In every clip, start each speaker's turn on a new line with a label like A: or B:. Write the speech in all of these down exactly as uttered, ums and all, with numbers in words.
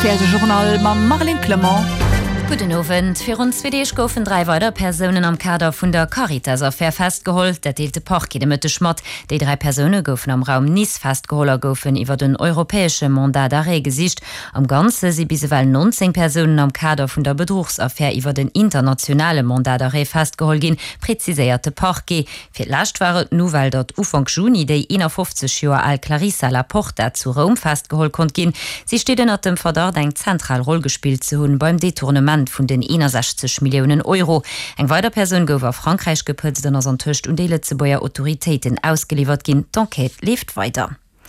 A: Fernsehte Journal ma Marlene Clement.
B: Guten Abend. Für uns W D goufen drei weitere Personen am Kader vun der Caritas-Affaire festgeholt. Der deelte Park de Mitte Schmott. Die drei Personen goufen am Raum Nice festgeholt goufen iwwer den europäische Mandat d'arrêt gesicht. Am Ganze sie biseweilen neunzehn Personen am Kader vun der Betrugsaffaire iwwer den internationale Mandat d'arrêt festgeholt gin, präziséierte Parquet. Fir lascht war Nouvel dort Ufang Juni déi einundfünfzig Joer al Clarissa Laporta zu Rom festgeholt kont gin. Sie steht unter dem Verdacht eng zentral Rolle gespielt zu hunn beim Detournement vun den einundsechzig Millionen Euro. Eng weiter Person gouf a Frankreich geputzt an ass Tischcht und de Letzebauer Autoritäten ausgeliefert gin. D'enquête lebt weiter.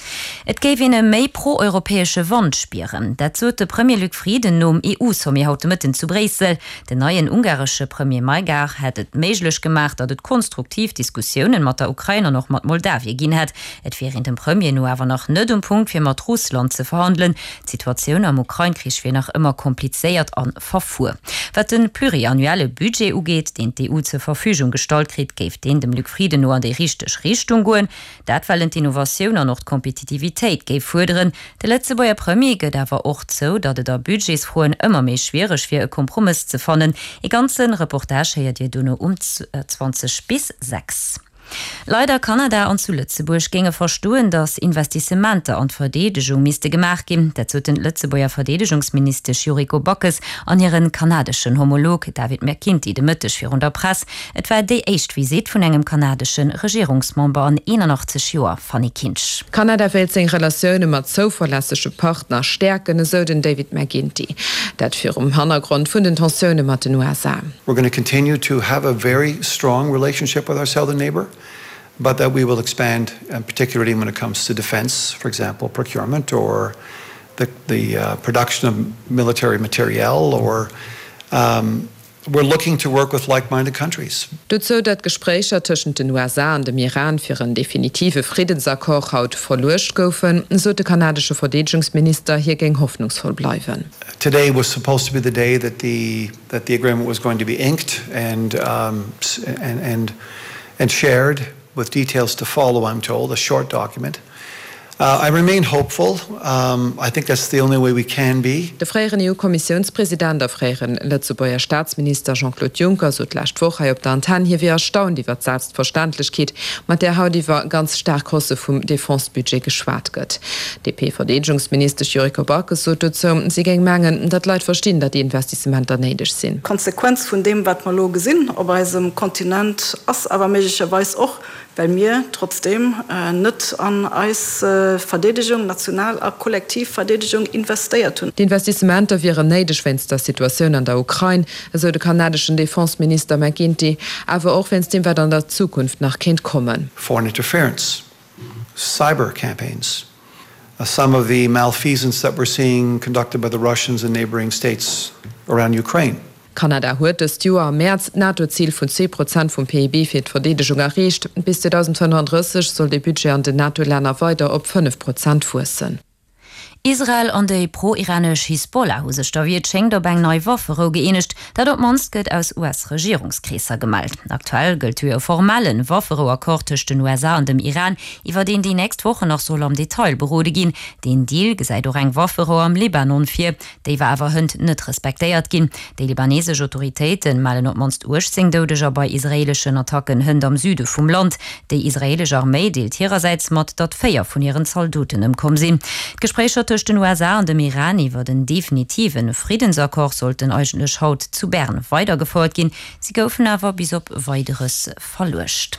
B: Et géif en méi pro-europäesche Wand spieren. Dat zot de Premier Luc Frieden nom E U-Sommi haute Mëtten zu Bresel. Den neuen ungarische Premier Maigar hat et méiglech gemacht, dat et konstruktiv Diskussionen mat der Ukraine noch mat Moldawie ginn hat. Et fir in dem Premier no awer noch net um Punkt fir mat Russland ze verhandeln. Situationun am Ukraine-Krich fir nach immer kompliceéiert an verfuhr. Wat den pluriannuelle Budget ugeet, den D E U zur Verfügung gestalt krit, géif den dem Luc Frieden no an de richteg Richtung goen. Dat fallen Innovationer noch Kompetitivitéit géif fuderen. De letze beier Premier gët awer och zo, datt et der Budgetsfroen ëmmer méi schwiereg fir e Kompromiss ze fannen. E ganzen Reportage heiert Dir dunne um zwanzig bis sechs. Leider Kanada an zu Lützeburg ginge verstohlen, dass Investissementer an Verdedigung miste gemacht gin. Dazu den Lützeburger Verdedigungsminister Juriko Bockes an ihren kanadischen Homolog David McKinty de Mëttech fir der Press. Et war déi éicht Visit vun engem kanadischen Regierungsmember an einundachtzig Joer Fanny Kinch.
C: Kanada will seg Relationioune mat zuverlässige Partner stärken, so den David McKinty. Dat fir um Hintergrund vun den Tensioune mat den U S A.
D: We're going to continue to have a very strong relationship with our southern neighbor. But that we will expand, uh, particularly when it comes to defense, for example, procurement or the, the uh, production of military material, or um, we're looking to work with like-minded countries.
C: Dazu dat Gesprächer zwischen den U S A und dem Iran für einen definitive Friedensakkord haut verlocht goufen, so der kanadische Verteidigungsminister hier gegen hoffnungsvoll bleiben.
D: Today was supposed to be the day that the that the agreement was going to be inked and um, and and and shared. With details to follow, I'm told, a short document. Uh, I remain hopeful. Um, I think that's the only way we can be.
C: Der freieren E U-Kommissionspräsident der freieren Lützeburger Staatsminister Jean-Claude Juncker so last Woche op der Antenne hier wie erstaunt, die wird selbstverständlichkeit, mit der Haut die war ganz stark große vom Defensebudget geschwart gött. D P-Verteidigungsminister Juriko Bockes so dazu, sie gegen Mengen, dat Leute verstehen, dass die Investissementer neidisch sind.
E: Konsequenz von dem, was man lo gesehen, ob bei diesem Kontinent ist, aber möglicherweise auch, weil mir trotzdem äh, nicht an als äh, Verteidigung, national a Kollektivverteidigung investiert hun.
C: Die Investissementer wären neidisch, wenn es der Situation an der Ukraine, also der kanadischen Defenseminister McKinty, aber auch wenn es dem weiter in der Zukunft nach Kind kommen.
D: Foreign interference, cyber campaigns, uh, some of the malfeasance that we're seeing conducted by the Russians and neighboring states around Ukraine.
C: Kanada huet das Jahr am März NATO-Ziel von zehn Prozent vom P I B für die Verteidigung erreicht. Bis zweitausendfünfunddreißig soll die Budget an den NATO-Länder weiter auf fünf Prozent fußen.
B: Israel an de pro-iranisch Hisbollah huse stawiert schenkt op eng neue Waffero geeinigt, dat op Monst gëtt aus U S-Regierungskriser gemalt. Aktuell gëlt e formalen Waffero-Akkord zwischen den U S A und dem Iran, iwwer den die nächst Woche noch soll am Detail berode gin. Den Deal gesäit or eng Waffero am Libanon fir, déi war awer hënd net respektéiert gin. De libanesische Autoritäten malen op Monst urzing doudeger bei israelischen Attacken hënd am Süde vum Land. De israelische Armee deelt ihrerseits mat dat Féier vun ihren Soldaten ëmkom sinn. Gesprächer zwischen den U S A und dem Iran iwwer den definitiven Friedensakkord sollten eigentlech haut zu Bern weitergefordert gin. Sie goufen awer bis op weiteres verlucht.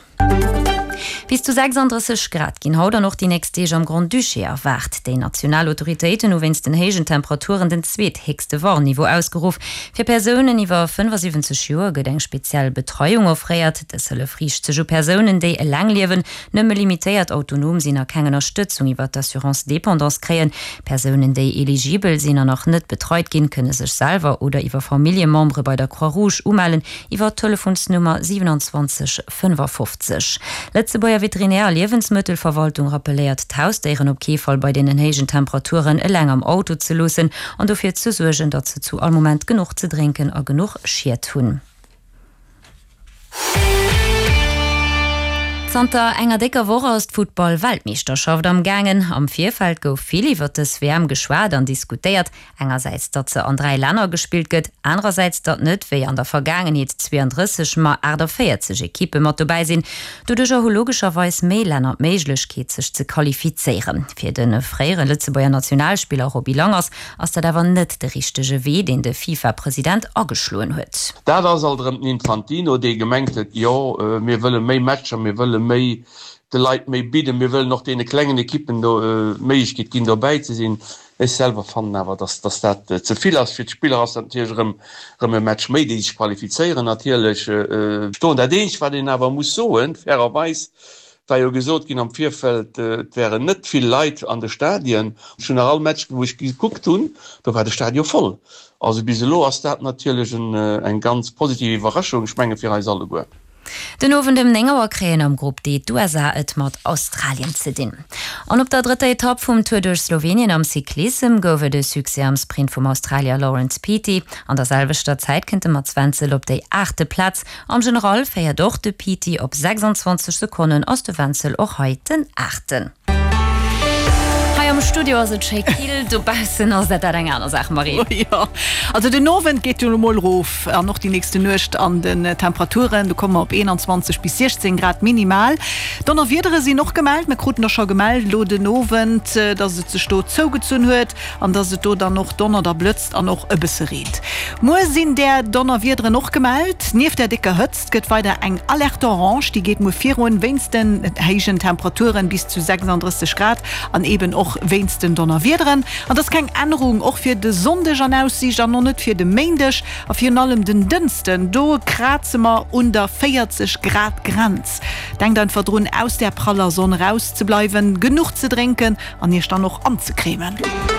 B: Bis zu sechsunddreißig Grad gin haut noch die nächste am Grand Duché erwart. Die Nationalautoritäten no wenns den hegen Temperaturen den zweethegste Warnniveau ausgerufen. Für Personen iwwer fünfundsiebzig Joer gët eng speziell Betreuung aufreiert. Das solle frisch zu Personen, die lang liewen, nëmme limitiert autonom sinn er keine Unterstützung iwwer d'Assurance-Dependance kreen. Personen, die eligibel sind noch net betreut gin, könne sich selber oder iwwer Familienmembre bei der Croix-Rouge ummelden iwwer Telefonsnummer siebenundzwanzig fünfundfünfzig. Letzebauer Veterinär Lebensmittelverwaltung rappeliert Hausdeieren op Käfall bei den hegen Temperaturen e lang am Auto zu losen und dafür zu sorgen, dat ze zu all Moment genug zu trinken a genug schier tun. Santa enger dicker Woche aus Football-Weltmeisterschaft am Gangen. Am Vierfeld gouf viel wird es W M geschwad an diskutiert. Engerseits dat ze an drei Länder gespielt gëtt, andererseits dat net wie an der Vergangenheit zweiunddreißig mal vierzig Ekippe mat dabei sinn. Dudurch logischerweise méi Länder Meiglechkeet sich zu qualifizieren. Für den freieren Lützebauer Nationalspieler Robbie Langers ass dat awer net de richtige Weg, den de FIFA-Präsident ageschloen huet.
F: Da das Infantino de gemengt het ja mir wollen méi Matscher, mir wollen méi de Leiit méi bieden, mir wollen noch de klengen Ekippen méigkeet gin dabei ze sinn. Ich selber fand aber dass das dat äh, zuviel als für Spieler aus Match méi die sich qualifizieren natürlich äh, sto der ich war den aber muss so fairerweis weil jo gesot gin am Vierfeld äh, wäre net viel Leid an de Stadien schon all Match wo ich geguckt hun, da war das Stadion voll. Also bis lo as dat natürlich ein, äh, ein ganz positive Überraschung schmenge für alle go.
B: Den ofen dem Nengerer Kräen am Gruppe D du er et mat Australien ze din. An op der dritte Etappe vum Tour durch Slowenien am Cyklism gowe de Suse am Sprint vum Australier Lawrence Peaty. An derselbeter Zeit kennte mat zwanzig op dei achte Platz. Am General feier doch de Peaty op sechsundzwanzig Sekunden aus de Wenzel och heuten achten. Am Studio du Sach Marie.
A: Oh, ja. Also den Nowen geht Mollruf äh, noch die nächste Nucht an den äh, Temperaturen, du kommen op einundzwanzig bis sechzehn Grad minimal. Dann wiedere sie noch gemeldet, mit Kruten noch schon gemeldet, lo den Nowen, äh, dass se ze sto zougezun huet, an dass se do dann noch Donner da blitzt an noch e bisse reet. Mo sinn der Donner wiedere noch gemeldet, nief der dicke Hëtzt gëtt weiter eng Alert Orange, die geht mo vier weinsten heigen Temperaturen bis zu sechsunddreißig Grad an eben auch weinsten Donner wiederen. Und das kein Änderung auch für de Sonntag an aussicht, an noch nicht für de Montag, auf hier allem den Dünsten. Do kratzimmer unter vierzig Grad Grenz. Denkt dann verdrun aus der praller Sonne rauszubleiben, genug zu trinken, an ihr dann noch anzucremen.